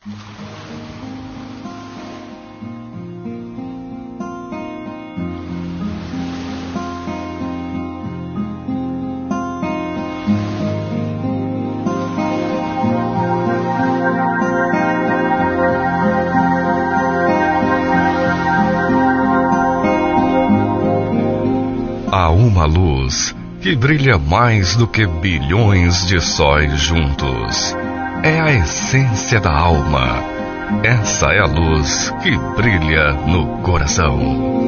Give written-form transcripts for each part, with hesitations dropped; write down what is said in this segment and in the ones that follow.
Há uma luz que brilha mais do que bilhões de sóis juntos. É a essência da alma. Essa é a luz que brilha no coração.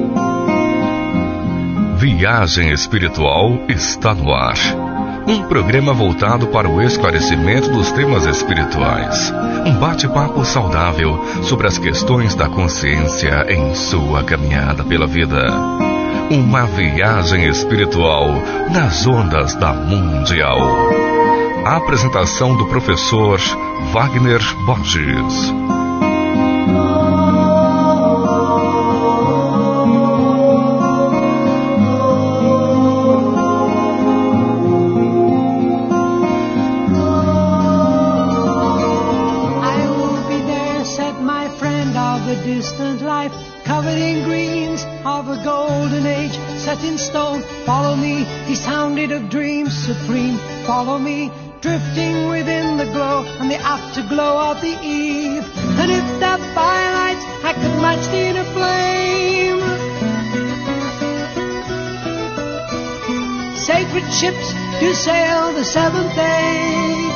Viagem Espiritual está no ar. Um programa voltado para o esclarecimento dos temas espirituais. Um bate-papo saudável sobre as questões da consciência em sua caminhada pela vida. Uma viagem espiritual nas ondas da Mundial. A apresentação do professor Wagner Borges. In stone, follow me, he sounded of dreams supreme. Follow me, drifting within the glow and the afterglow of the eve. And if that firelight I could match the inner flame, sacred ships do sail the seventh age.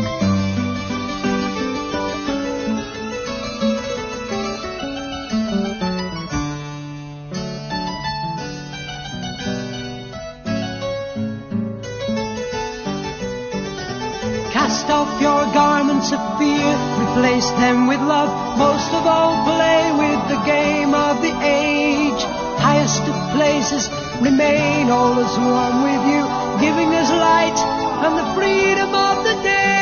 Cast off your garments of fear, replace them with love. Most of all, play with the game of the age. Highest of places, remain all as one with you, giving us light and the freedom of the day.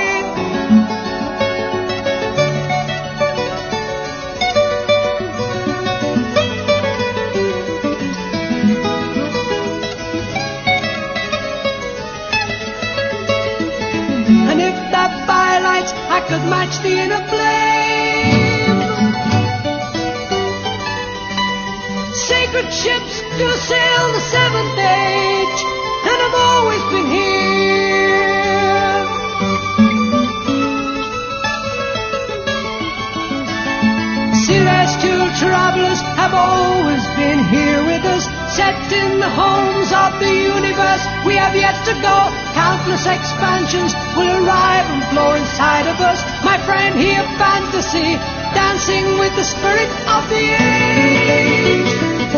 I could match the inner flame. Sacred ships do sail the seventh age, and I've always been here. Celestial travelers have always been here with us, set in the homes of the universe. We have yet to go. Countless expansions will arrive and flow inside of us. My friend, hear fantasy, dancing with the spirit of the age.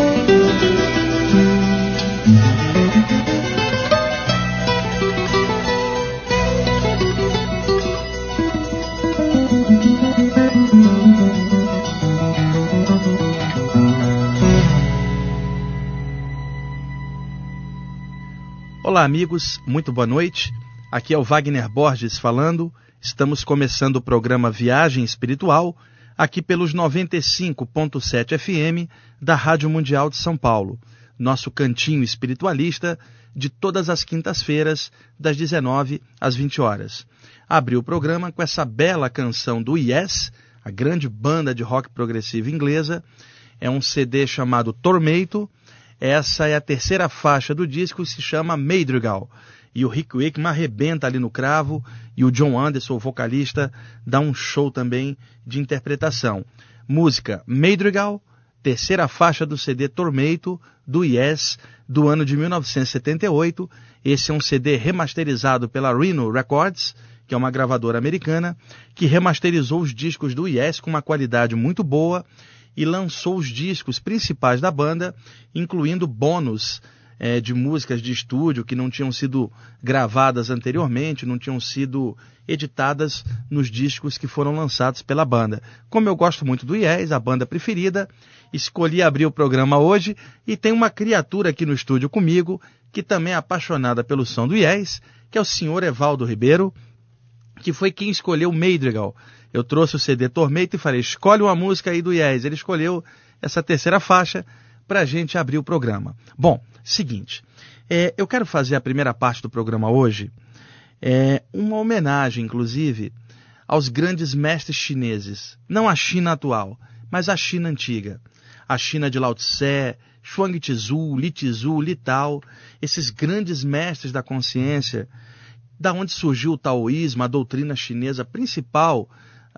Olá amigos, muito boa noite. Aqui é o Wagner Borges falando. Estamos começando o programa Viagem Espiritual, aqui pelos 95.7 FM da Rádio Mundial de São Paulo. Nosso cantinho espiritualista de todas as quintas-feiras, das 19 às 20 horas. Abri o programa com essa bela canção do Yes, a grande banda de rock progressivo inglesa. É um CD chamado Tormento. Essa é a terceira faixa do disco e se chama Madrigal. E o Rick Wakeman arrebenta ali no cravo e o John Anderson, o vocalista, dá um show também de interpretação. Música Madrigal, terceira faixa do CD Tormento, do Yes, do ano de 1978. Esse é um CD remasterizado pela Rhino Records, que é uma gravadora americana, que remasterizou os discos do Yes com uma qualidade muito boa e lançou os discos principais da banda, incluindo bônus de músicas de estúdio que não tinham sido gravadas anteriormente, não tinham sido editadas nos discos que foram lançados pela banda. Como eu gosto muito do Yes, a banda preferida, escolhi abrir o programa hoje e tem uma criatura aqui no estúdio comigo, que também é apaixonada pelo som do Yes, que é o senhor Evaldo Ribeiro, que foi quem escolheu Madrigal. Eu trouxe o CD Tormento e falei, escolhe uma música aí do Yes. Ele escolheu essa terceira faixa para a gente abrir o programa. Bom, seguinte, eu quero fazer a primeira parte do programa hoje, uma homenagem, inclusive, aos grandes mestres chineses, não a China atual, mas a China antiga. A China de Lao Tse, Chuang-Tzu, Li Tzu, Li Tao, esses grandes mestres da consciência, da onde surgiu o taoísmo, a doutrina chinesa principal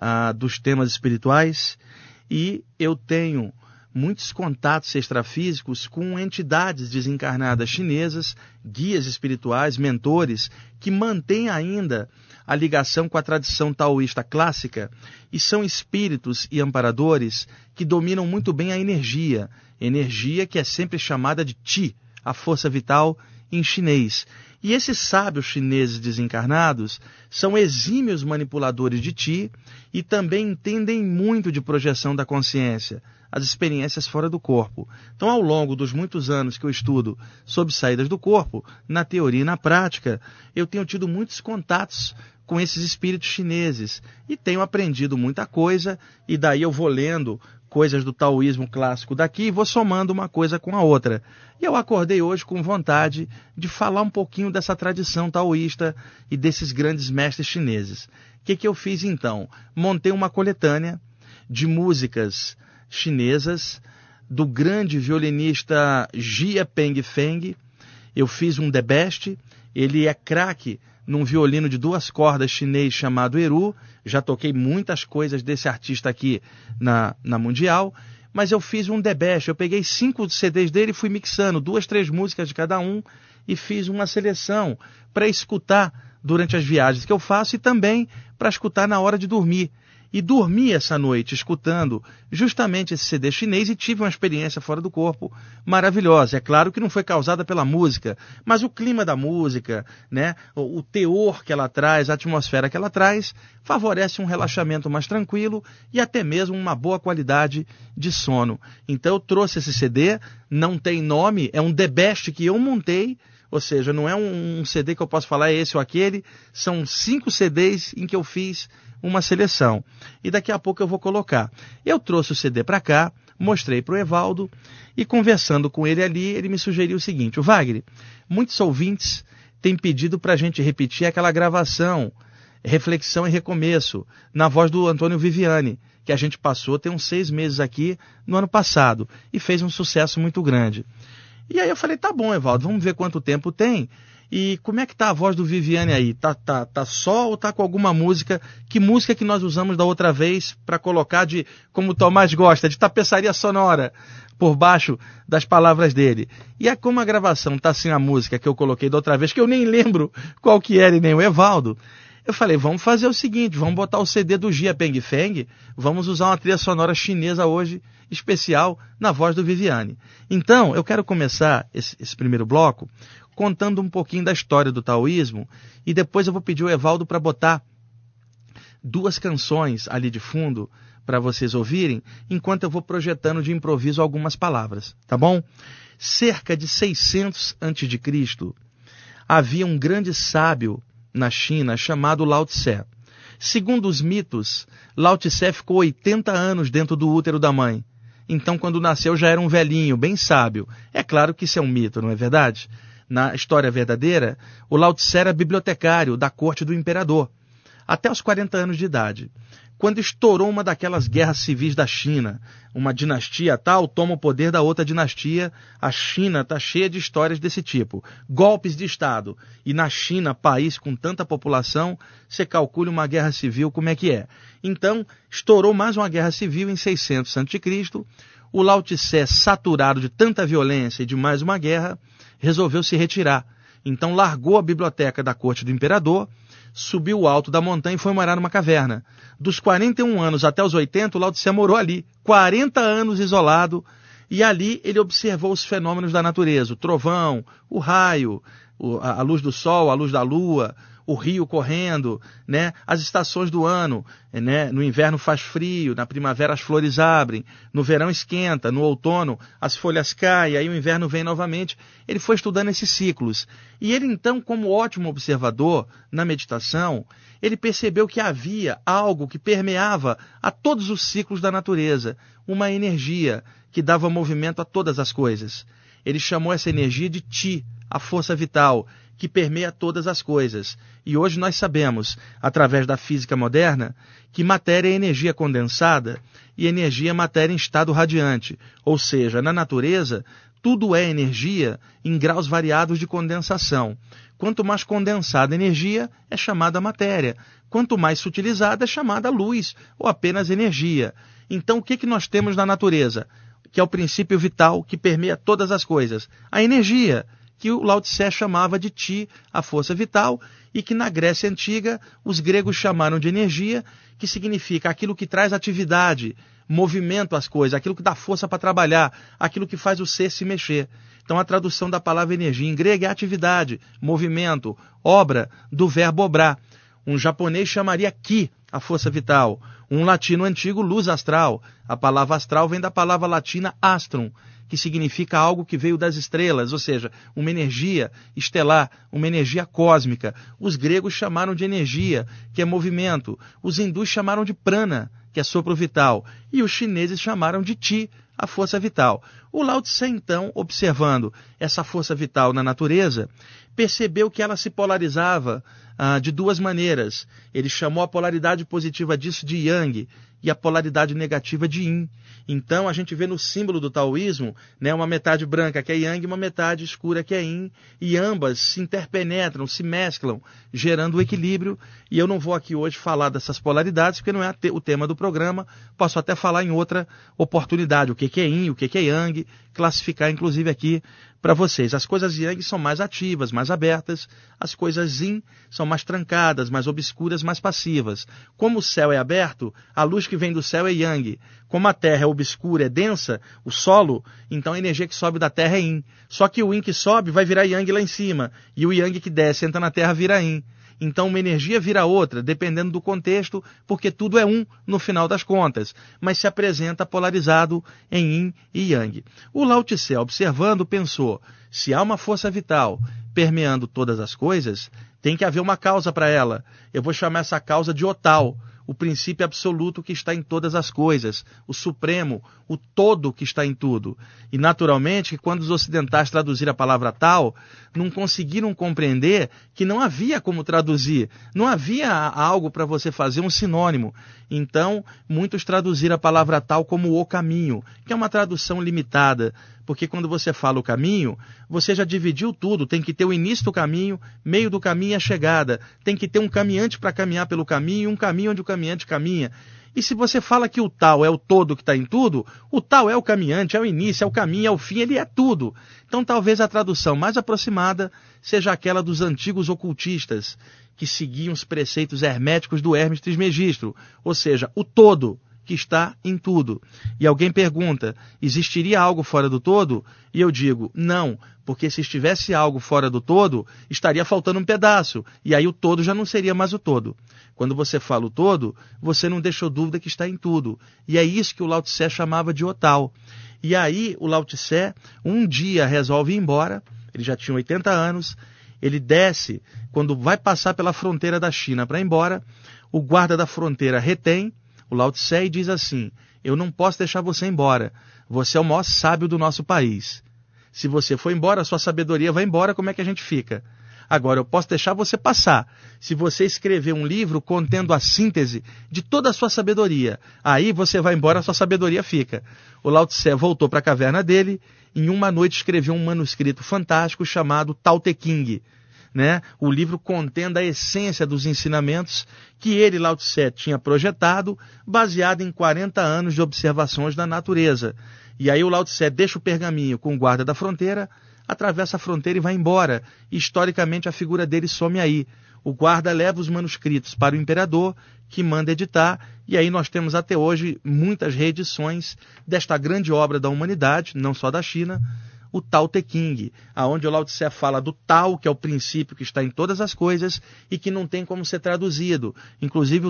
dos temas espirituais, e eu tenho muitos contatos extrafísicos com entidades desencarnadas chinesas, guias espirituais, mentores, que mantêm ainda a ligação com a tradição taoísta clássica e são espíritos e amparadores que dominam muito bem a energia que é sempre chamada de Qi, a força vital em chinês. E esses sábios chineses desencarnados são exímios manipuladores de Qi e também entendem muito de projeção da consciência, as experiências fora do corpo. Então, ao longo dos muitos anos que eu estudo sobre saídas do corpo, na teoria e na prática, eu tenho tido muitos contatos com esses espíritos chineses e tenho aprendido muita coisa, e daí eu vou lendo coisas do taoísmo clássico daqui e vou somando uma coisa com a outra. E eu acordei hoje com vontade de falar um pouquinho dessa tradição taoísta e desses grandes mestres chineses. O que eu fiz então? Montei uma coletânea de músicas chinesas do grande violinista Jia Pengfeng. Eu fiz um The Best, ele é craque num violino de 2 cordas chinês chamado Eru. Já toquei muitas coisas desse artista aqui na Mundial, mas eu fiz um The Best. Eu peguei 5 CDs dele e fui mixando 2, 3 músicas de cada um e fiz uma seleção para escutar durante as viagens que eu faço e também para escutar na hora de dormir. E dormi essa noite escutando justamente esse CD chinês e tive uma experiência fora do corpo maravilhosa. É claro que não foi causada pela música, mas o clima da música, né, o teor que ela traz, a atmosfera que ela traz, favorece um relaxamento mais tranquilo e até mesmo uma boa qualidade de sono. Então eu trouxe esse CD, não tem nome, é um The Best que eu montei. Ou seja, não é um CD que eu posso falar é esse ou aquele, são 5 CDs em que eu fiz uma seleção. E daqui a pouco eu vou colocar. Eu trouxe o CD para cá, mostrei para o Evaldo, e conversando com ele ali, ele me sugeriu o seguinte: o Wagner, muitos ouvintes têm pedido para a gente repetir aquela gravação, Reflexão e Recomeço, na voz do Antônio Viviani, que a gente passou tem uns 6 meses aqui no ano passado, e fez um sucesso muito grande. E aí eu falei, tá bom, Evaldo, vamos ver quanto tempo tem. E como é que tá a voz do Viviani aí? Tá só ou tá com alguma música? Que música que nós usamos da outra vez para colocar de, como o Tomás gosta, de tapeçaria sonora por baixo das palavras dele? E é como a gravação tá sem a música que eu coloquei da outra vez, que eu nem lembro qual que era e nem o Evaldo, eu falei, vamos fazer o seguinte, vamos botar o CD do Jia Pengfeng, vamos usar uma trilha sonora chinesa hoje, especial, na voz do Viviani. Então, eu quero começar esse primeiro bloco contando um pouquinho da história do taoísmo e depois eu vou pedir o Evaldo para botar 2 canções ali de fundo para vocês ouvirem, enquanto eu vou projetando de improviso algumas palavras, tá bom? Cerca de 600 a.C., havia um grande sábio na China chamado Lao Tse. Segundo os mitos, Lao Tse ficou 80 anos dentro do útero da mãe. Então, quando nasceu, já era um velhinho, bem sábio. É claro que isso é um mito, não é verdade? Na história verdadeira, o Lao Tse era bibliotecário da corte do imperador, até os 40 anos de idade. Quando estourou uma daquelas guerras civis da China, uma dinastia tal toma o poder da outra dinastia, a China está cheia de histórias desse tipo. Golpes de Estado. E na China, país com tanta população, você calcula uma guerra civil, como é que é? Então, estourou mais uma guerra civil em 600 a.C., o Lao Tse, saturado de tanta violência e de mais uma guerra, resolveu se retirar. Então largou a biblioteca da corte do imperador, subiu o alto da montanha e foi morar numa caverna. Dos 41 anos até os 80, o Lao Tse morou ali, 40 anos isolado, e ali ele observou os fenômenos da natureza, o trovão, o raio, a luz do sol, a luz da lua, o rio correndo, né? As estações do ano, né? No inverno faz frio, na primavera as flores abrem, no verão esquenta, no outono as folhas caem, aí o inverno vem novamente. Ele foi estudando esses ciclos. E ele então, como ótimo observador na meditação, ele percebeu que havia algo que permeava a todos os ciclos da natureza, uma energia que dava movimento a todas as coisas. Ele chamou essa energia de Qi, a força vital, que permeia todas as coisas. E hoje nós sabemos, através da física moderna, que matéria é energia condensada e energia é matéria em estado radiante. Ou seja, na natureza, tudo é energia em graus variados de condensação. Quanto mais condensada a energia, é chamada matéria. Quanto mais sutilizada, é chamada luz, ou apenas energia. Então, o que nós temos na natureza? Que é o princípio vital que permeia todas as coisas. A energia, que o Lao Tse chamava de Qi, a força vital, e que na Grécia Antiga os gregos chamaram de energia, que significa aquilo que traz atividade, movimento às coisas, aquilo que dá força para trabalhar, aquilo que faz o ser se mexer. Então a tradução da palavra energia em grego é atividade, movimento, obra, do verbo obrar. Um japonês chamaria Ki, a força vital. Um latino antigo, luz astral. A palavra astral vem da palavra latina astrum, que significa algo que veio das estrelas, ou seja, uma energia estelar, uma energia cósmica. Os gregos chamaram de energia, que é movimento. Os hindus chamaram de prana, que é sopro vital. E os chineses chamaram de Qi, a força vital. O Lao Tse, então, observando essa força vital na natureza, percebeu que ela se polarizava de duas maneiras. Ele chamou a polaridade positiva disso de Yang e a polaridade negativa de Yin. Então, a gente vê no símbolo do taoísmo, né, uma metade branca que é Yang e uma metade escura que é Yin, e ambas se interpenetram, se mesclam, gerando o equilíbrio. E eu não vou aqui hoje falar dessas polaridades, porque não é o tema do programa. Posso até falar em outra oportunidade, o que é Yin, o que é Yang, classificar inclusive aqui para vocês. As coisas Yang são mais ativas, mais abertas. As coisas Yin são mais trancadas, mais obscuras, mais passivas. Como o céu é aberto, a luz que vem do céu é Yang. Como a terra é obscura, é densa, o solo, então a energia que sobe da terra é Yin. Só que o Yin que sobe vai virar Yang lá em cima. E o Yang que desce, entra na terra, vira Yin. Então uma energia vira outra, dependendo do contexto, porque tudo é um no final das contas, mas se apresenta polarizado em Yin e Yang. O Lao Tse, observando, pensou, se há uma força vital permeando todas as coisas, tem que haver uma causa para ela. Eu vou chamar essa causa de Otao, o princípio absoluto que está em todas as coisas, o supremo, o todo que está em tudo. E naturalmente que quando os ocidentais traduziram a palavra tal, não conseguiram compreender que não havia como traduzir, não havia algo para você fazer um sinônimo. Então, muitos traduziram a palavra tal como o caminho, que é uma tradução limitada, porque quando você fala o caminho, você já dividiu tudo, tem que ter o início do caminho, meio do caminho e a chegada, tem que ter um caminhante para caminhar pelo caminho e um caminho onde o caminhante caminha. E se você fala que o tal é o todo que está em tudo, o tal é o caminhante, é o início, é o caminho, é o fim, ele é tudo. Então talvez a tradução mais aproximada seja aquela dos antigos ocultistas, que seguiam os preceitos herméticos do Hermes Trismegisto, ou seja, o todo que está em tudo. E alguém pergunta, existiria algo fora do todo? E eu digo, não, porque se estivesse algo fora do todo, estaria faltando um pedaço, e aí o todo já não seria mais o todo. Quando você fala o todo, você não deixou dúvida que está em tudo. E é isso que o Lao Tse chamava de Otao. E aí o Lao Tse, um dia resolve ir embora, ele já tinha 80 anos, ele desce, quando vai passar pela fronteira da China para ir embora, o guarda da fronteira retém o Lao Tse e diz assim, eu não posso deixar você embora, você é o maior sábio do nosso país. Se você for embora, a sua sabedoria vai embora, como é que a gente fica? Agora, eu posso deixar você passar. Se você escrever um livro contendo a síntese de toda a sua sabedoria, aí você vai embora, a sua sabedoria fica. O Lao Tse voltou para a caverna dele, em uma noite escreveu um manuscrito fantástico chamado Tao Te Ching, né? O livro contendo a essência dos ensinamentos que ele, Lao Tse, tinha projetado, baseado em 40 anos de observações da natureza. E aí o Lao Tse deixa o pergaminho com o guarda da fronteira, atravessa a fronteira e vai embora. E, historicamente, a figura dele some aí. O guarda leva os manuscritos para o imperador, que manda editar, e aí nós temos até hoje muitas reedições desta grande obra da humanidade, não só da China, o Tao Te Ching, aonde o Lao Tse fala do Tao, que é o princípio que está em todas as coisas e que não tem como ser traduzido. Inclusive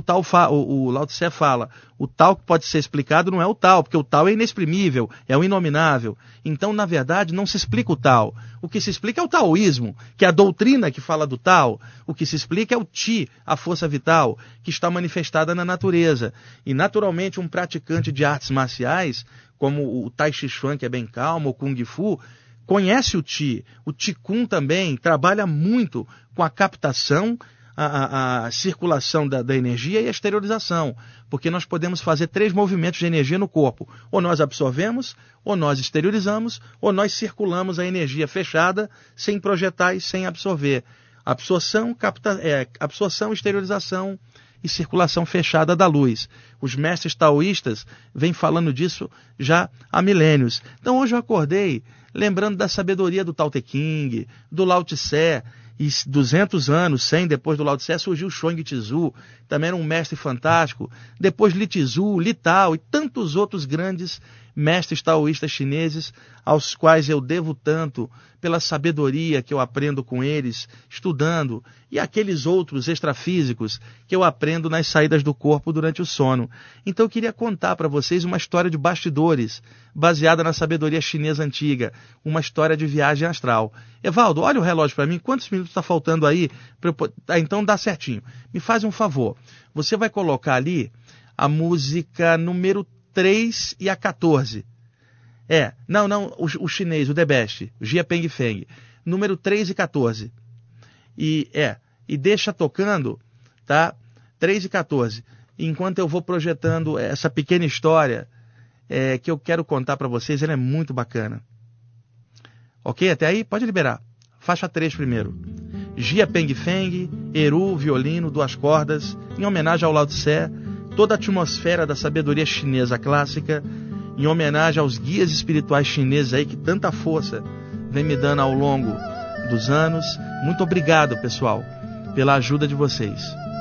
o Lao Tse fala, o Tao que pode ser explicado não é o Tao, porque o Tao é inexprimível, é o inominável. Então, na verdade, não se explica o Tao. O que se explica é o taoísmo, que é a doutrina que fala do Tao. O que se explica é o Qi, a força vital, que está manifestada na natureza. E, naturalmente, um praticante de artes marciais, como o Tai Chi Chuan, que é bem calmo, o Kung Fu, conhece o Qi. O Qigong também trabalha muito com a captação, a circulação da energia e a exteriorização, porque nós podemos fazer 3 movimentos de energia no corpo. Ou nós absorvemos, ou nós exteriorizamos, ou nós circulamos a energia fechada, sem projetar e sem absorver. Absorção, exteriorização e circulação fechada da luz. Os mestres taoístas vêm falando disso já há milênios. Então hoje eu acordei lembrando da sabedoria do Tao Te Ching, do Lao Tse, e 200 anos, 100 depois do Lao Tse, surgiu Chuang Tzu, também era um mestre fantástico. Depois Li Tzu, Li Tao e tantos outros grandes mestres taoístas chineses, aos quais eu devo tanto pela sabedoria que eu aprendo com eles, estudando, e aqueles outros extrafísicos que eu aprendo nas saídas do corpo durante o sono. Então eu queria contar para vocês uma história de bastidores, baseada na sabedoria chinesa antiga, uma história de viagem astral. Evaldo, olha o relógio para mim, quantos minutos está faltando aí? Então dá certinho. Me faz um favor, você vai colocar ali a música número 3 e a 14. O chinês, o The Best, o Jia Peng Feng, número 3 e 14. E deixa tocando, tá? 3 e 14. Enquanto eu vou projetando essa pequena história que eu quero contar para vocês, ela é muito bacana. Ok? Até aí? Pode liberar. Faixa 3 primeiro. Jia Peng Feng, Eru, violino, 2 cordas, em homenagem ao Lao Tse, toda a atmosfera da sabedoria chinesa clássica, em homenagem aos guias espirituais chineses aí que tanta força vem me dando ao longo dos anos. Muito obrigado, pessoal, pela ajuda de vocês.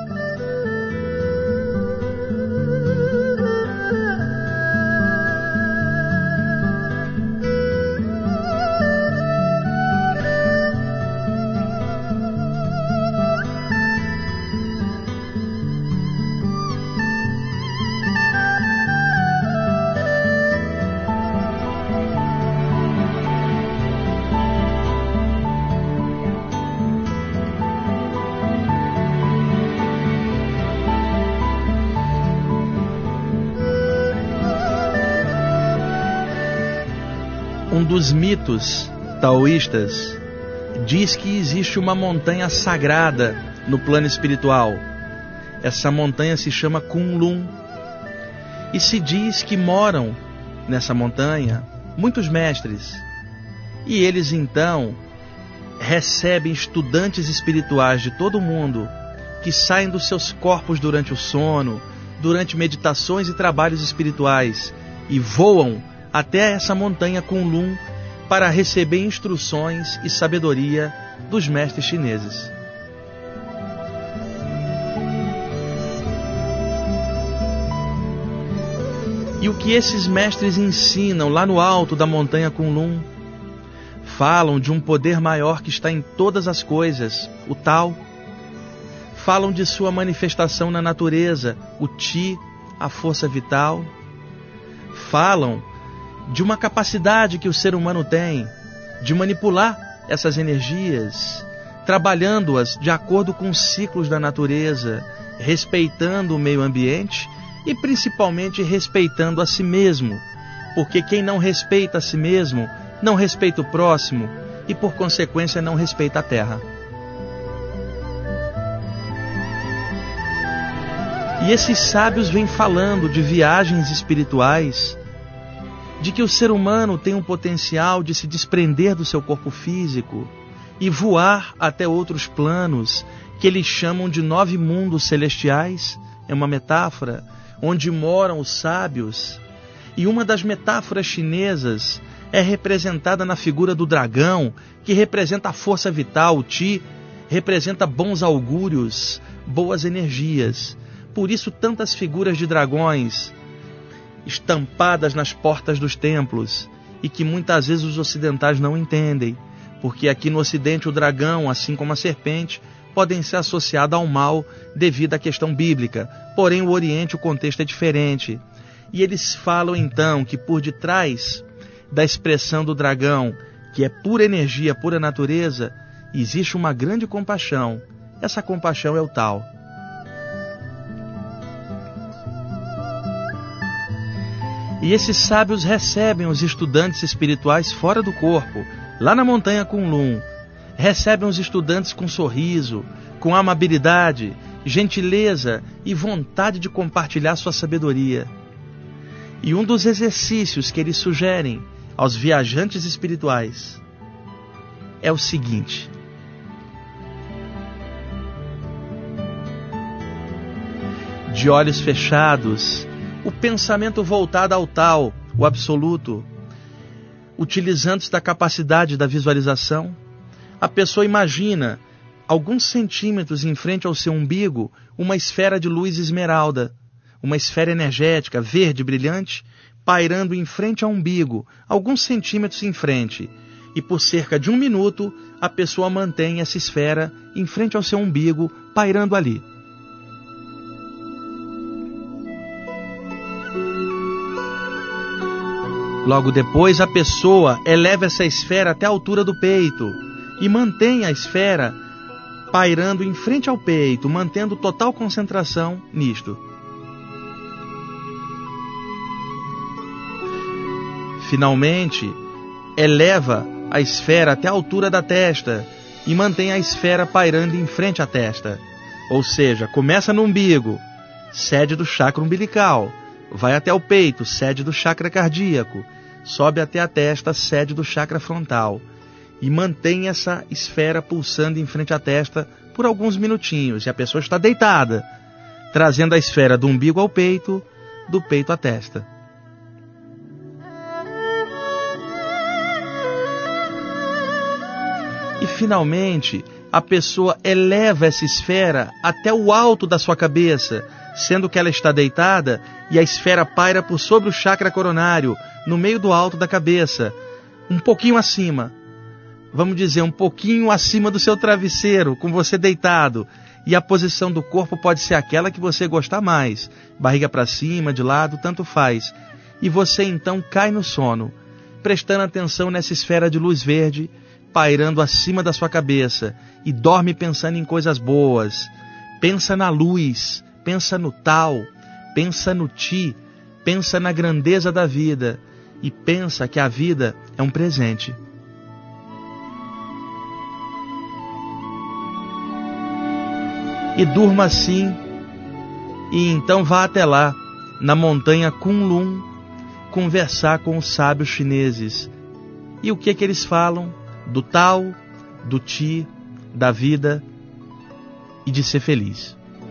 Um dos mitos taoístas diz que existe uma montanha sagrada no plano espiritual. Essa montanha se chama Kunlun. E se diz que moram nessa montanha muitos mestres. E eles então recebem estudantes espirituais de todo o mundo que saem dos seus corpos durante o sono, durante meditações e trabalhos espirituais, e voam até essa montanha Kunlun para receber instruções e sabedoria dos mestres chineses. E o que esses mestres ensinam lá no alto da montanha Kunlun? Falam de um poder maior que está em todas as coisas, o Tao. Falam de sua manifestação na natureza, o Qi, a força vital. Falam de uma capacidade que o ser humano tem de manipular essas energias, trabalhando-as de acordo com os ciclos da natureza, respeitando o meio ambiente e principalmente respeitando a si mesmo, porque quem não respeita a si mesmo, não respeita o próximo e, por consequência, não respeita a terra. E esses sábios vêm falando de viagens espirituais, de que o ser humano tem um potencial de se desprender do seu corpo físico e voar até outros planos, que eles chamam de 9 mundos celestiais, é uma metáfora, onde moram os sábios. E uma das metáforas chinesas é representada na figura do dragão, que representa a força vital, o Qi, representa bons augúrios, boas energias. Por isso tantas figuras de dragões estampadas nas portas dos templos, e que muitas vezes os ocidentais não entendem, porque aqui no Ocidente o dragão, assim como a serpente, podem ser associados ao mal devido à questão bíblica. Porém, o Oriente, o contexto é diferente. E eles falam então que por detrás da expressão do dragão, que é pura energia, pura natureza, existe uma grande compaixão. Essa compaixão é o Tao. E esses sábios recebem os estudantes espirituais fora do corpo, lá na montanha Kunlun, recebem os estudantes com sorriso, com amabilidade, gentileza e vontade de compartilhar sua sabedoria. E um dos exercícios que eles sugerem aos viajantes espirituais é o seguinte: de olhos fechados, o pensamento voltado ao tal, o absoluto, utilizando-se da capacidade da visualização, a pessoa imagina, alguns centímetros em frente ao seu umbigo, uma esfera de luz esmeralda, uma esfera energética, verde, brilhante, pairando em frente ao umbigo, alguns centímetros em frente. E por cerca de 1 minuto, a pessoa mantém essa esfera em frente ao seu umbigo, pairando ali. Logo depois, a pessoa eleva essa esfera até a altura do peito e mantém a esfera pairando em frente ao peito, mantendo total concentração nisto. Finalmente, eleva a esfera até a altura da testa e mantém a esfera pairando em frente à testa. Ou seja, começa no umbigo, sede do chakra umbilical, vai até o peito, sede do chakra cardíaco, sobe até a testa, sede do chakra frontal, e mantém essa esfera pulsando em frente à testa por alguns minutinhos. E a pessoa está deitada, trazendo a esfera do umbigo ao peito, do peito à testa. E finalmente, a pessoa eleva essa esfera até o alto da sua cabeça, sendo que ela está deitada e a esfera paira por sobre o chakra coronário, no meio do alto da cabeça, um pouquinho acima. Vamos dizer, um pouquinho acima do seu travesseiro, com você deitado. E a posição do corpo pode ser aquela que você gostar mais. Barriga para cima, de lado, tanto faz. E você então cai no sono, prestando atenção nessa esfera de luz verde, pairando acima da sua cabeça. E dorme pensando em coisas boas. Pensa na luz, pensa no tal, pensa no ti, pensa na grandeza da vida. E pensa que a vida é um presente. E durma assim, e então vá até lá, na montanha Kunlun, conversar com os sábios chineses. E o que eles falam? Do Tao, do Ti, da vida e de ser feliz.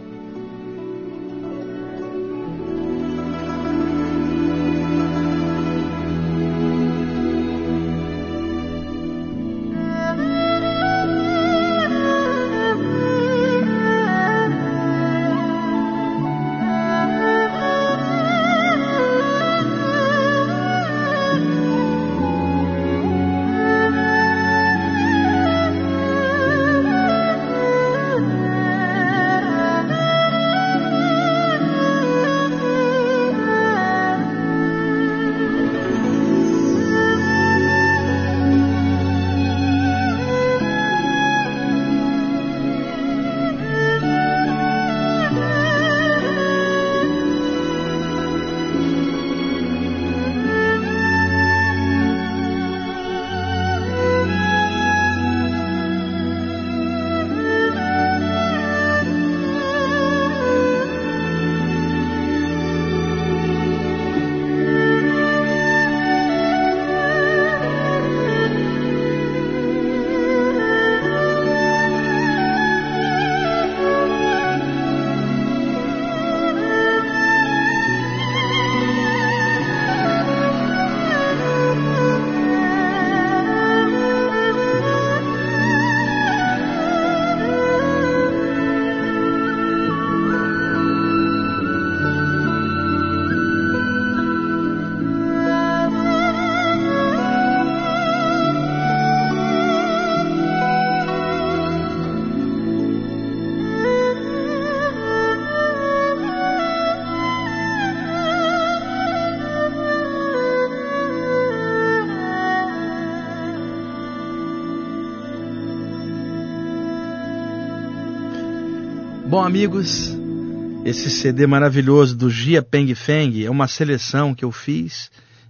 Bom, amigos, esse CD maravilhoso do Jia Peng Feng é uma seleção que eu fiz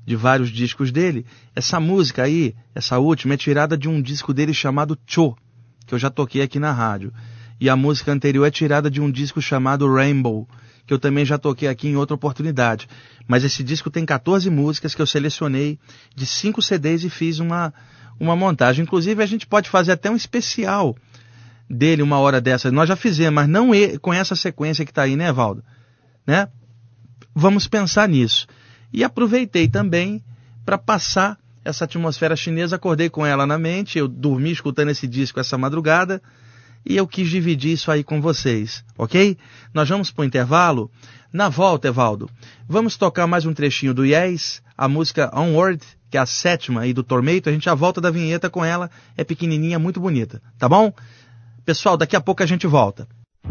de vários discos dele. Essa música aí, essa última, é tirada de um disco dele chamado Cho, que eu já toquei aqui na rádio. E a música anterior é tirada de um disco chamado Rainbow, que eu também já toquei aqui em outra oportunidade. Mas esse disco tem 14 músicas que eu selecionei de 5 CDs e fiz uma montagem. Inclusive, a gente pode fazer até um especial dele uma hora dessa. Nós já fizemos, mas não com essa sequência que está aí, né, Valdo? Né? Vamos pensar nisso. E aproveitei também para passar essa atmosfera chinesa, acordei com ela na mente, eu dormi escutando esse disco essa madrugada, e eu quis dividir isso aí com vocês, ok? Nós vamos para o intervalo. Na volta, Evaldo, vamos tocar mais um trechinho do Yes, a música Onward, que é a 7ª aí do Tormento. A gente já volta da vinheta com ela, é pequenininha, muito bonita, tá bom? Pessoal, daqui a pouco a gente volta.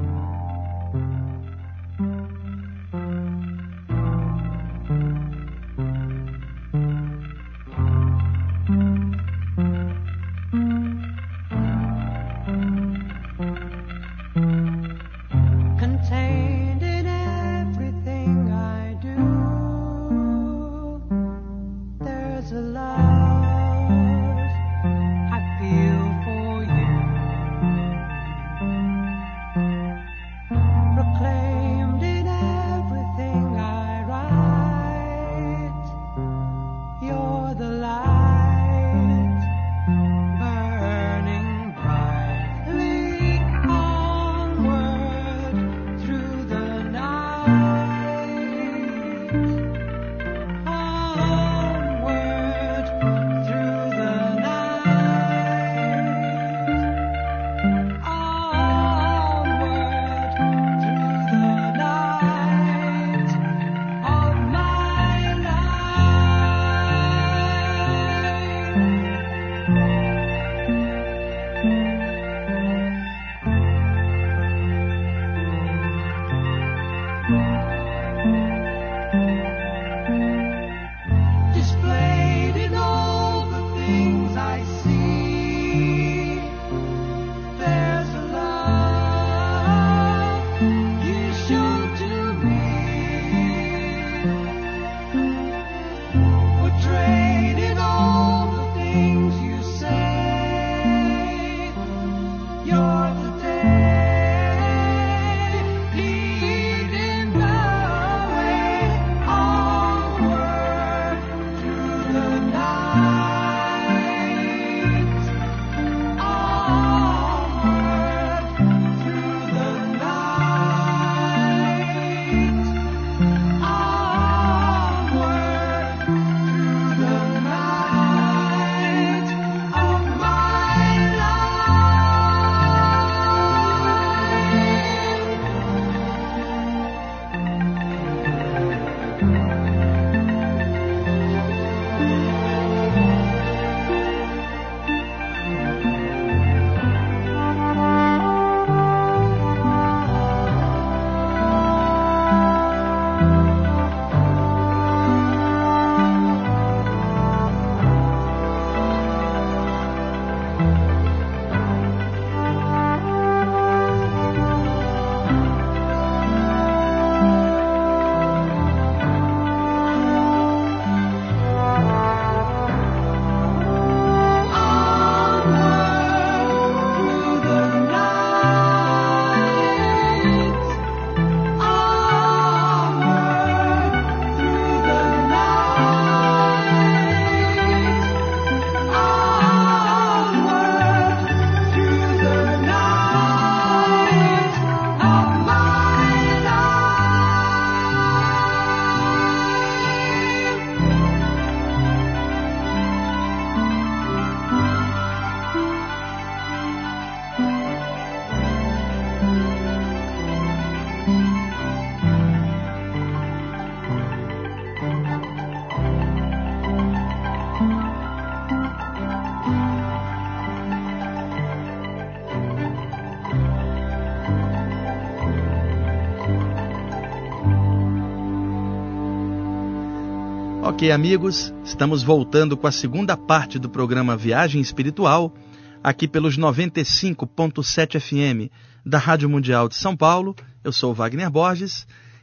Ok, amigos, estamos voltando com a segunda parte do programa Viagem Espiritual, aqui pelos 95.7 FM da Rádio Mundial de São Paulo. Eu sou o Wagner Borges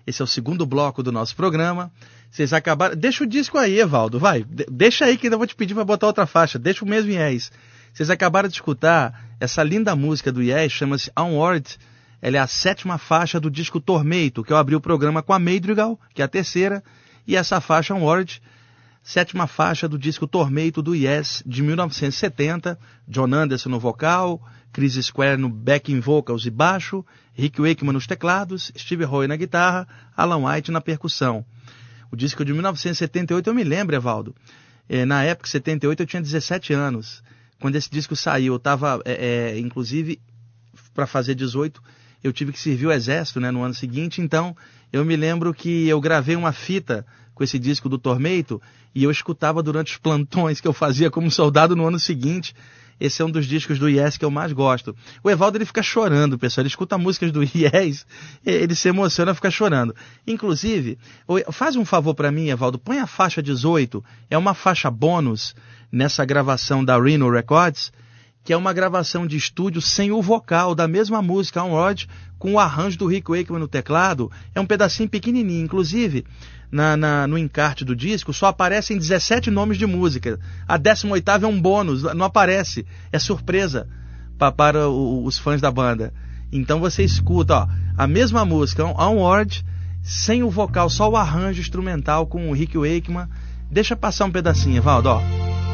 Esse é o segundo bloco do nosso programa. Vocês acabaram... Deixa o disco aí, Evaldo, vai. Deixa aí que ainda vou te pedir para botar outra faixa. Deixa o mesmo Yes. Vocês acabaram de escutar essa linda música do Yes, chama-se Onward. Ela é a 7ª faixa do disco Tormento, que eu abri o programa com a Madrigal, que é a 3ª, e essa faixa Onward, 7ª faixa do disco Tormento do Yes, de 1970, John Anderson no vocal, Chris Square no backing vocals e baixo, Rick Wakeman nos teclados, Steve Howe na guitarra, Alan White na percussão. O disco de 1978 eu me lembro, Evaldo, na época, 78, eu tinha 17 anos. Quando esse disco saiu, eu estava, inclusive, para fazer 18, eu tive que servir o exército, né, no ano seguinte, então eu me lembro que eu gravei uma fita com esse disco do Tormento e eu escutava durante os plantões que eu fazia como soldado no ano seguinte. Esse é um dos discos do Yes que eu mais gosto. O Evaldo, ele fica chorando, pessoal. Ele escuta músicas do Yes, ele se emociona, fica chorando. Inclusive, faz um favor para mim, Evaldo, põe a faixa 18, é uma faixa bônus nessa gravação da Rhino Records, que é uma gravação de estúdio sem o vocal da mesma música, Onward, com o arranjo do Rick Wakeman no teclado. É um pedacinho pequenininho. Inclusive, no encarte do disco, só aparecem 17 nomes de música. A 18ª é um bônus, não aparece. É surpresa para os fãs da banda. Então você escuta, ó, a mesma música, Onward, sem o vocal, só o arranjo instrumental com o Rick Wakeman. Deixa passar um pedacinho, Evaldo, ó.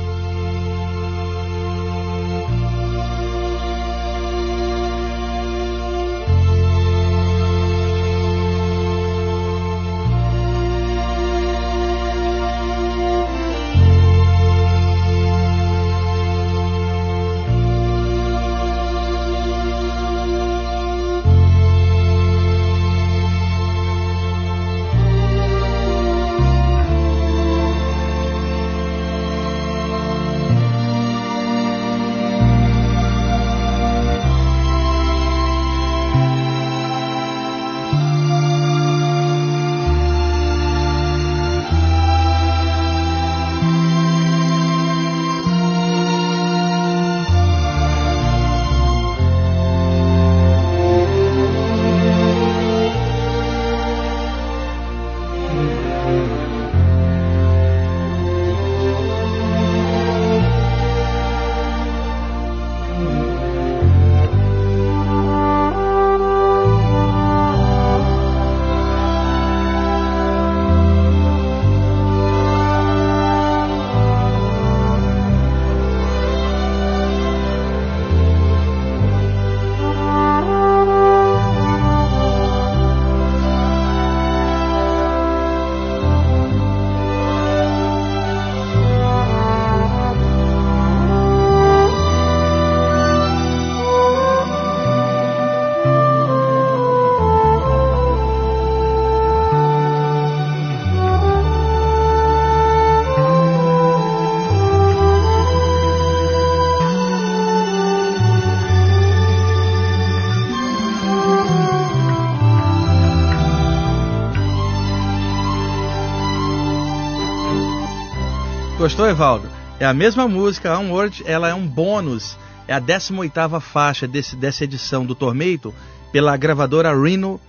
Gostou, Evaldo? É a mesma música, Onward, ela é um bônus, é a 18ª faixa dessa edição do Tormento, pela gravadora Rhino,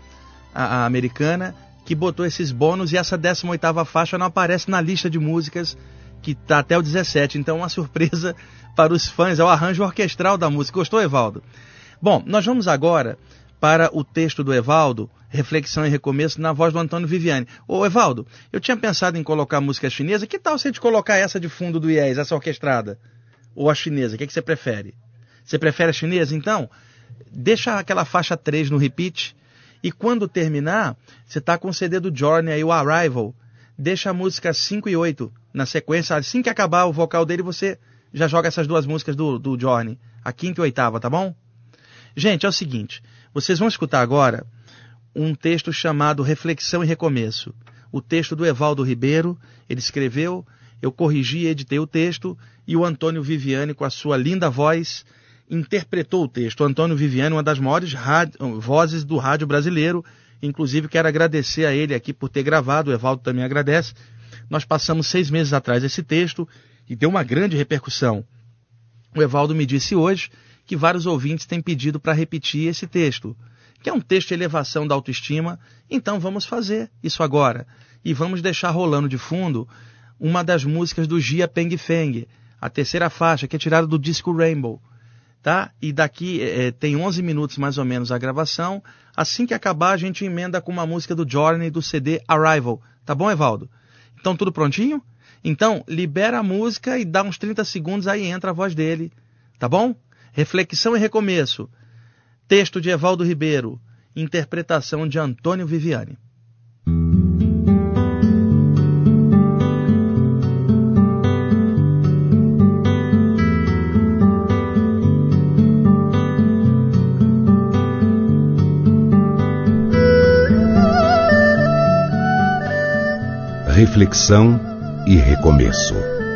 a americana, que botou esses bônus, e essa 18ª faixa não aparece na lista de músicas, que está até o 17, então é uma surpresa para os fãs, é o arranjo orquestral da música. Gostou, Evaldo? Bom, nós vamos agora para o texto do Evaldo, Reflexão e Recomeço, na voz do Antônio Viviani. Ô, Evaldo, eu tinha pensado em colocar música chinesa. Que tal se a gente colocar essa de fundo do Yes, essa orquestrada? Ou a chinesa? O que você prefere? Você prefere a chinesa? Então, deixa aquela faixa 3 no repeat. E quando terminar, você está com o CD do Journey aí, o Arrival. Deixa a música 5 e 8 na sequência. Assim que acabar o vocal dele, você já joga essas duas músicas do Journey. A 5ª e 8ª, tá bom? Gente, é o seguinte. Vocês vão escutar agora um texto chamado Reflexão e Recomeço. O texto do Evaldo Ribeiro, ele escreveu, eu corrigi e editei o texto, e o Antônio Viviani, com a sua linda voz, interpretou o texto. O Antônio Viviani, uma das maiores vozes do rádio brasileiro, inclusive quero agradecer a ele aqui por ter gravado, o Evaldo também agradece. Nós passamos 6 meses atrás esse texto e deu uma grande repercussão. O Evaldo me disse hoje que vários ouvintes têm pedido para repetir esse texto. que é um texto de elevação da autoestima. Então vamos fazer isso agora. E vamos deixar rolando de fundo uma das músicas do Jia Peng Feng, a terceira faixa, que é tirada do disco Rainbow. Tá? E daqui tem 11 minutos mais ou menos a gravação. Assim que acabar, a gente emenda com uma música do Journey do CD Arrival. Tá bom, Evaldo? Então tudo prontinho? Então libera a música e dá uns 30 segundos, aí entra a voz dele. Tá bom? Reflexão e recomeço. Texto de Evaldo Ribeiro. Interpretação de Antônio Viviani. Reflexão e recomeço.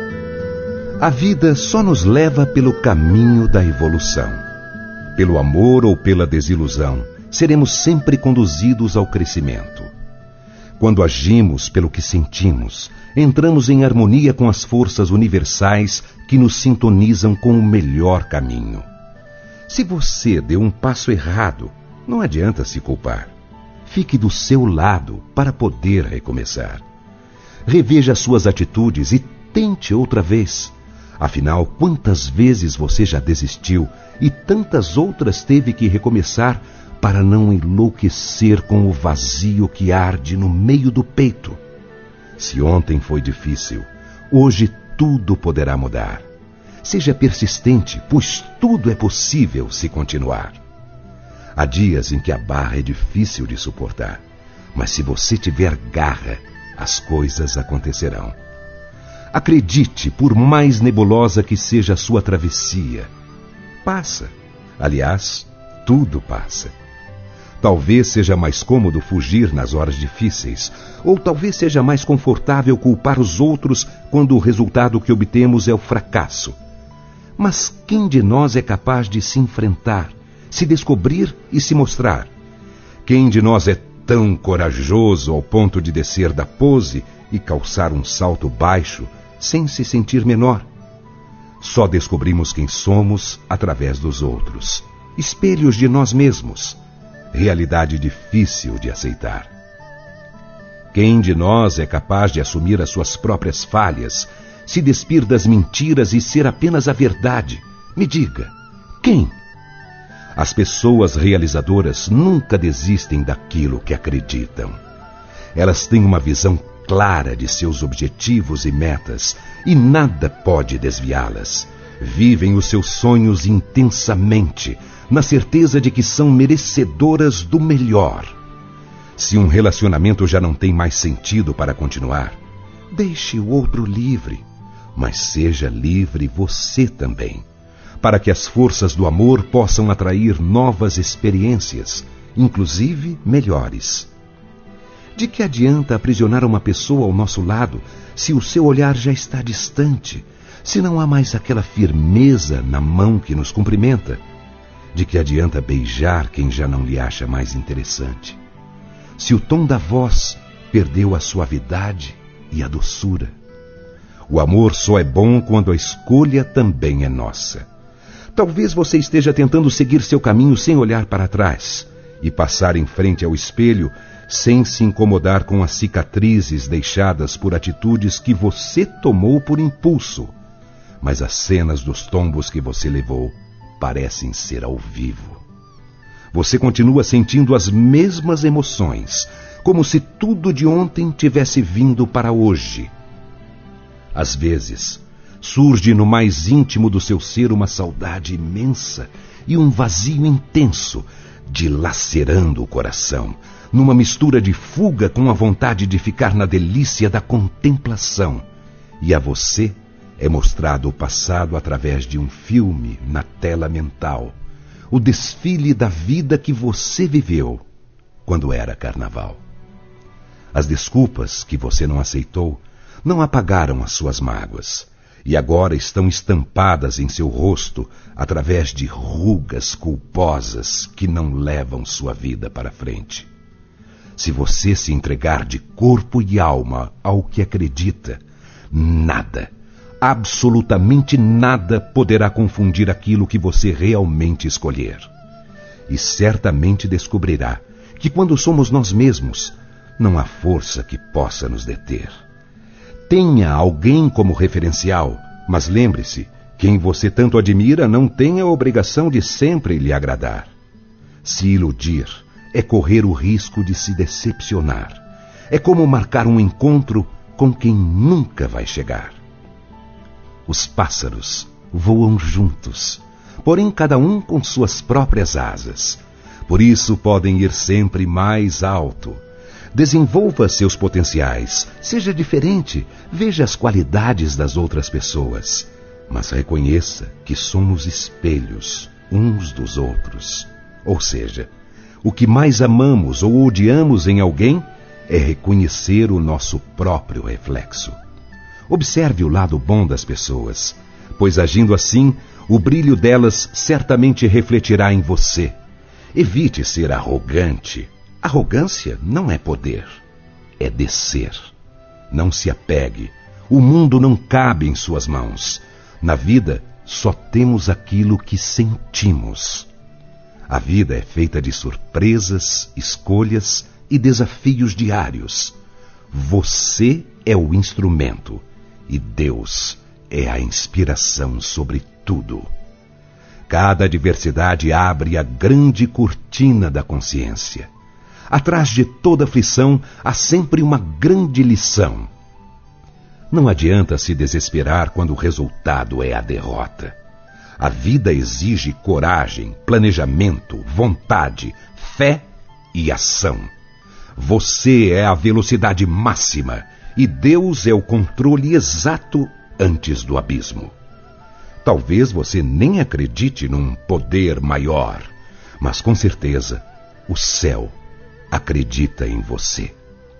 A vida só nos leva pelo caminho da evolução. Pelo amor ou pela desilusão, seremos sempre conduzidos ao crescimento. Quando agimos pelo que sentimos, entramos em harmonia com as forças universais que nos sintonizam com o melhor caminho. Se você deu um passo errado, não adianta se culpar. Fique do seu lado para poder recomeçar. Reveja suas atitudes e tente outra vez. Afinal, quantas vezes você já desistiu e tantas outras teve que recomeçar para não enlouquecer com o vazio que arde no meio do peito? Se ontem foi difícil, hoje tudo poderá mudar. Seja persistente, pois tudo é possível se continuar. Há dias em que a barra é difícil de suportar, mas se você tiver garra, as coisas acontecerão. Acredite, por mais nebulosa que seja a sua travessia, passa. Aliás, tudo passa. Talvez seja mais cômodo fugir nas horas difíceis, ou talvez seja mais confortável culpar os outros quando o resultado que obtemos é o fracasso. Mas quem de nós é capaz de se enfrentar, se descobrir e se mostrar? Quem de nós é tão corajoso ao ponto de descer da pose e calçar um salto baixo sem se sentir menor? Só descobrimos quem somos através dos outros, espelhos de nós mesmos, realidade difícil de aceitar. Quem de nós é capaz de assumir as suas próprias falhas, se despir das mentiras e ser apenas a verdade? Me diga, quem? As pessoas realizadoras nunca desistem daquilo que acreditam. Elas têm uma visão clara de seus objetivos e metas, e nada pode desviá-las. Vivem os seus sonhos intensamente, na certeza de que são merecedoras do melhor. Se um relacionamento já não tem mais sentido para continuar, deixe o outro livre, mas seja livre você também, para que as forças do amor possam atrair novas experiências, inclusive melhores. De que adianta aprisionar uma pessoa ao nosso lado se o seu olhar já está distante, se não há mais aquela firmeza na mão que nos cumprimenta? De que adianta beijar quem já não lhe acha mais interessante, se o tom da voz perdeu a suavidade e a doçura? O amor só é bom quando a escolha também é nossa. Talvez você esteja tentando seguir seu caminho sem olhar para trás e passar em frente ao espelho sem se incomodar com as cicatrizes deixadas por atitudes que você tomou por impulso. Mas as cenas dos tombos que você levou parecem ser ao vivo. Você continua sentindo as mesmas emoções, como se tudo de ontem tivesse vindo para hoje. Às vezes, surge no mais íntimo do seu ser uma saudade imensa e um vazio intenso, dilacerando o coração, numa mistura de fuga com a vontade de ficar na delícia da contemplação. E a você é mostrado o passado através de um filme na tela mental, o desfile da vida que você viveu quando era carnaval. As desculpas que você não aceitou não apagaram as suas mágoas, e agora estão estampadas em seu rosto através de rugas culposas que não levam sua vida para frente. Se você se entregar de corpo e alma ao que acredita, nada, absolutamente nada poderá confundir aquilo que você realmente escolher. e certamente descobrirá que quando somos nós mesmos, não há força que possa nos deter. Tenha alguém como referencial, mas lembre-se, quem você tanto admira não tem a obrigação de sempre lhe agradar. Se iludir é correr o risco de se decepcionar. É como marcar um encontro com quem nunca vai chegar. Os pássaros voam juntos, porém cada um com suas próprias asas. Por isso podem ir sempre mais alto. Desenvolva seus potenciais, seja diferente, veja as qualidades das outras pessoas, mas reconheça que somos espelhos uns dos outros. Ou seja, o que mais amamos ou odiamos em alguém é reconhecer o nosso próprio reflexo. Observe o lado bom das pessoas, pois agindo assim, o brilho delas certamente refletirá em você. Evite ser arrogante. Arrogância não é poder, é descer. Não se apegue. O mundo não cabe em suas mãos. Na vida, só temos aquilo que sentimos. A vida é feita de surpresas, escolhas e desafios diários. Você é o instrumento e Deus é a inspiração sobre tudo. Cada adversidade abre a grande cortina da consciência. Atrás de toda aflição há sempre uma grande lição. Não adianta se desesperar quando o resultado é a derrota. A vida exige coragem, planejamento, vontade, fé e ação. Você é a velocidade máxima e Deus é o controle exato antes do abismo. Talvez você nem acredite num poder maior, mas com certeza o céu acredita em você.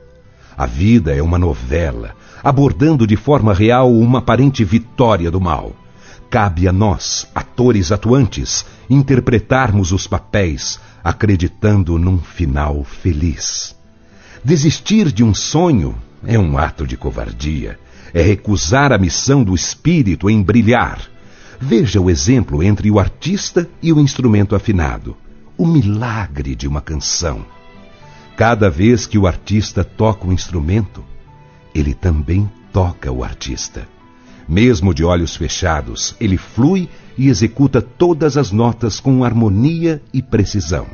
A vida é uma novela, abordando de forma real uma aparente vitória do mal. Cabe a nós, atores atuantes, interpretarmos os papéis, acreditando num final feliz. Desistir de um sonho é um ato de covardia, é recusar a missão do espírito em brilhar. Veja o exemplo entre o artista e o instrumento afinado, o milagre de uma canção. Cada vez que o artista toca o instrumento, ele também toca o artista. Mesmo de olhos fechados, ele flui e executa todas as notas com harmonia e precisão.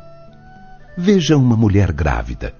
Veja uma mulher grávida.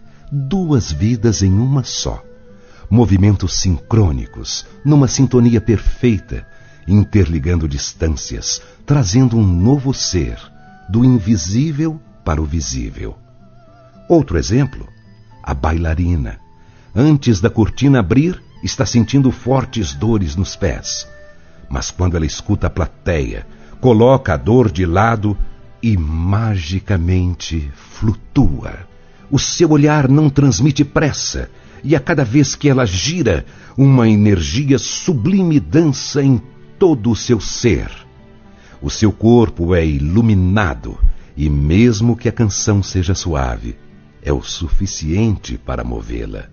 2 vidas em uma só. Movimentos sincrônicos, numa sintonia perfeita, interligando distâncias, trazendo um novo ser, do invisível para o visível. Outro exemplo, a bailarina. Antes da cortina abrir, está sentindo fortes dores nos pés. Mas quando ela escuta a plateia, coloca a dor de lado e magicamente flutua. O seu olhar não transmite pressa, e a cada vez que ela gira, uma energia sublime dança em todo o seu ser. O seu corpo é iluminado, e mesmo que a canção seja suave, é o suficiente para movê-la.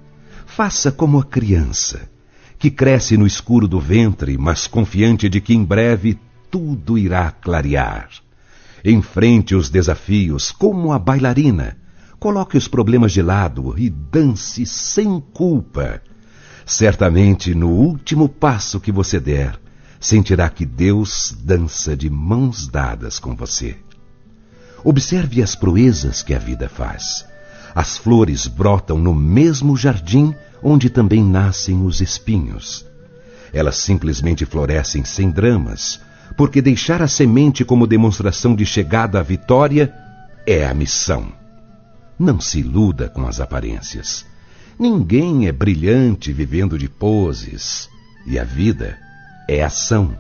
Faça como a criança, que cresce no escuro do ventre, mas confiante de que em breve tudo irá clarear. Enfrente os desafios como a bailarina. Coloque os problemas de lado e dance sem culpa. Certamente, no último passo que você der, sentirá que Deus dança de mãos dadas com você. Observe as proezas que a vida faz. As flores brotam no mesmo jardim onde também nascem os espinhos. Elas simplesmente florescem sem dramas, porque deixar a semente como demonstração de chegada à vitória é a missão. Não se iluda com as aparências. Ninguém é brilhante vivendo de poses, e a vida é ação.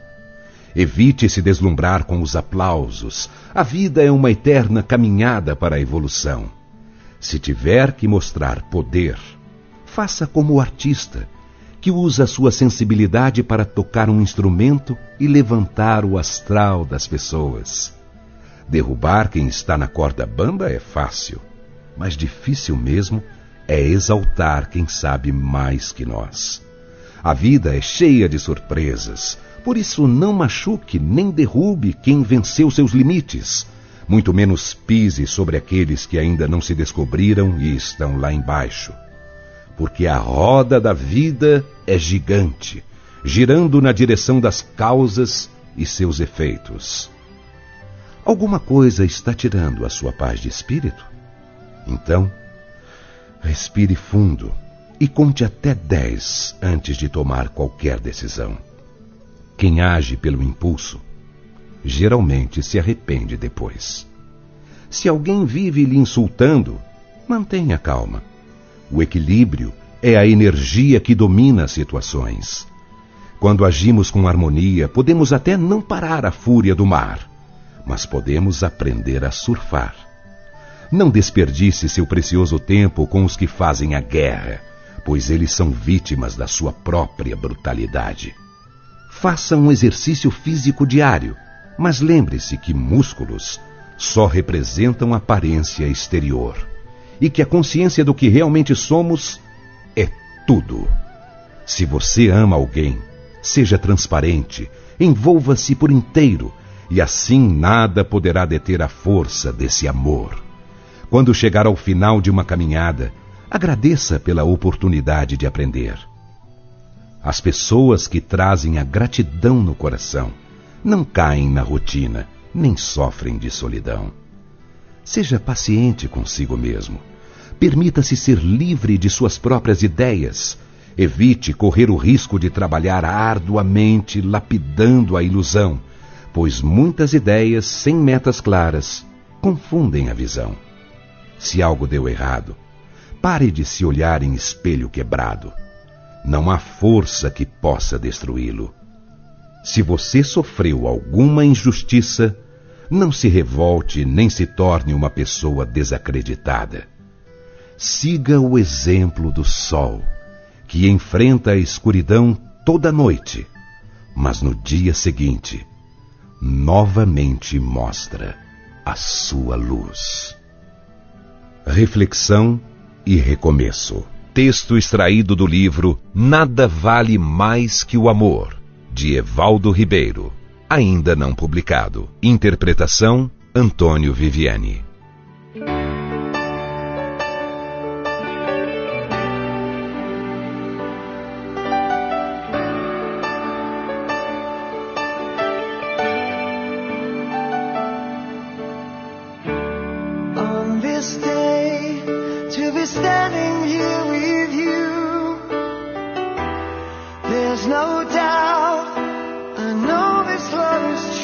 Evite se deslumbrar com os aplausos. A vida é uma eterna caminhada para a evolução. Se tiver que mostrar poder, faça como o artista, que usa sua sensibilidade para tocar um instrumento e levantar o astral das pessoas. Derrubar quem está na corda bamba é fácil, mas difícil mesmo é exaltar quem sabe mais que nós. A vida é cheia de surpresas, por isso não machuque nem derrube quem venceu seus limites, muito menos pise sobre aqueles que ainda não se descobriram e estão lá embaixo. Porque a roda da vida é gigante, girando na direção das causas e seus efeitos. Alguma coisa está tirando a sua paz de espírito? Então, respire fundo e conte até 10 antes de tomar qualquer decisão. Quem age pelo impulso, geralmente se arrepende depois. Se alguém vive lhe insultando, mantenha calma. O equilíbrio é a energia que domina as situações. Quando agimos com harmonia, podemos até não parar a fúria do mar, mas podemos aprender a surfar. Não desperdice seu precioso tempo com os que fazem a guerra, pois eles são vítimas da sua própria brutalidade. Faça um exercício físico diário, mas lembre-se que músculos só representam aparência exterior e que a consciência do que realmente somos é tudo. Se você ama alguém, seja transparente, envolva-se por inteiro e assim nada poderá deter a força desse amor. Quando chegar ao final de uma caminhada, agradeça pela oportunidade de aprender. As pessoas que trazem a gratidão no coração não caem na rotina, nem sofrem de solidão. Seja paciente consigo mesmo. Permita-se ser livre de suas próprias ideias. Evite correr o risco de trabalhar arduamente, lapidando a ilusão, pois muitas ideias sem metas claras confundem a visão. Se algo deu errado, pare de se olhar em espelho quebrado. Não há força que possa destruí-lo. Se você sofreu alguma injustiça, não se revolte nem se torne uma pessoa desacreditada. Siga o exemplo do sol, que enfrenta a escuridão toda noite, mas no dia seguinte, novamente mostra a sua luz. Reflexão e recomeço. Texto extraído do livro Nada Vale Mais que o Amor, de Evaldo Ribeiro, ainda não publicado. Interpretação, Antônio Viviani. On this day, to be standing here with you, there's no doubt, I know this love is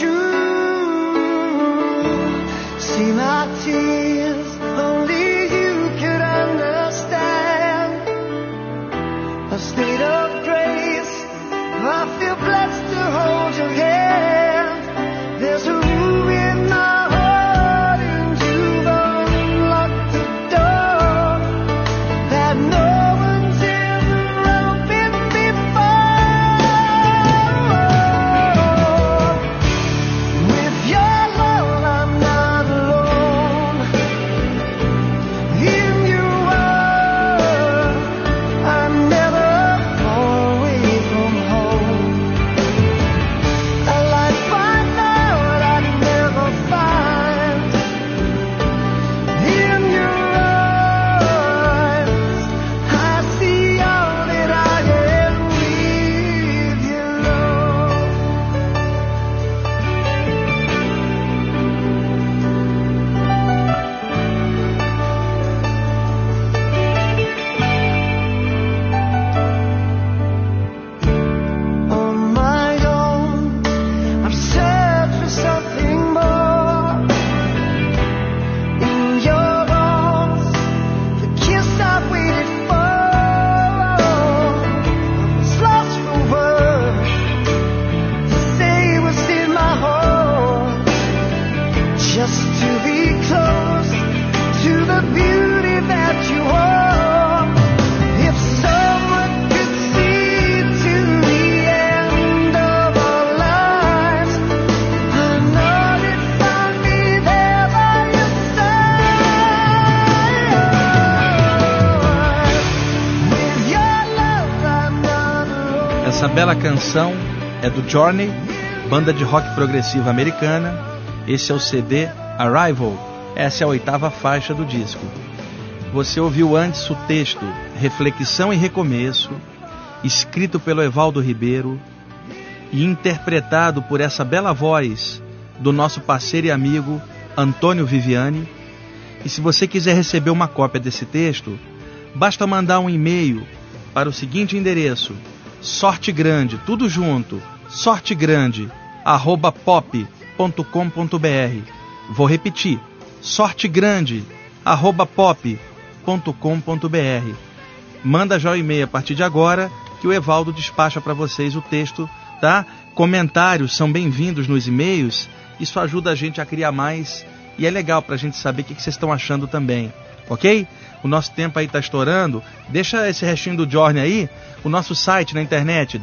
true. See my tears, only you could understand. A state of grace, I feel blessed to hold your hand. There's a room in my heart and you've unlocked the door that no one's ever opened before. With your love I'm not alone. In your world I'm never far away from home. A life I thought I'd never find. In your eyes I see all that I am with your love. On my own, I've searched for something more. In your arms, the kiss I've waited for. I was lost for words to say what's in my heart. Just to be close to the beauty that you are. If someone could see to the end of our lives, I know they'd find me there by your side. With your love I'm not alone. Essa bela canção é do Journey, banda de rock progressiva americana. Esse é o CD Arrival. Essa é a 8ª faixa do disco. Você ouviu antes o texto Reflexão e Recomeço, escrito pelo Evaldo Ribeiro e interpretado por essa bela voz do nosso parceiro e amigo Antônio Viviani. E se você quiser receber uma cópia desse texto, basta mandar um e-mail para o seguinte endereço: sortegrande, tudo junto, sortegrande@pop.com.br. Vou repetir, sortegrande@pop.com.br. Manda já o e-mail a partir de agora, que o Evaldo despacha para vocês o texto, tá? Comentários são bem-vindos nos e-mails, isso ajuda a gente a criar mais e é legal para a gente saber o que vocês estão achando também, ok? O nosso tempo aí está estourando, deixa esse restinho do Journey aí, o nosso site na internet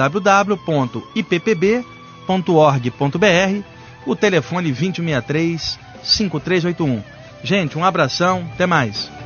www.ippb.org.br, o telefone 2063-5381. Gente, um abração, até mais.